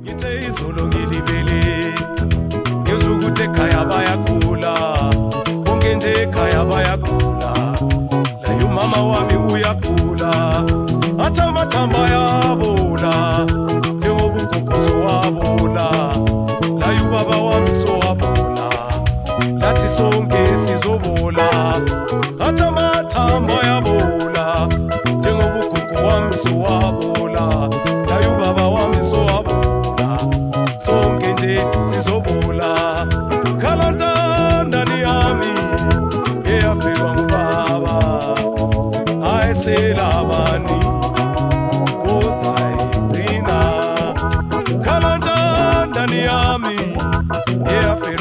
Ngithe izolo ngilibele ngizokuthi ekhaya bayagula bonke nje ekhaya bayagula la umama wami uyagula athi amathamba yabola njengoba ugogo wabola la ubaba wami sowabola lathi sonke sizobola athi amathamba yabola njengoba ugogo wami sowabola la ubaba wami sowabola sonke nje sizobola khalantandani yami eyafelwa ngubaba ayeselabani ozayigcina khalantandani yami eyafelwa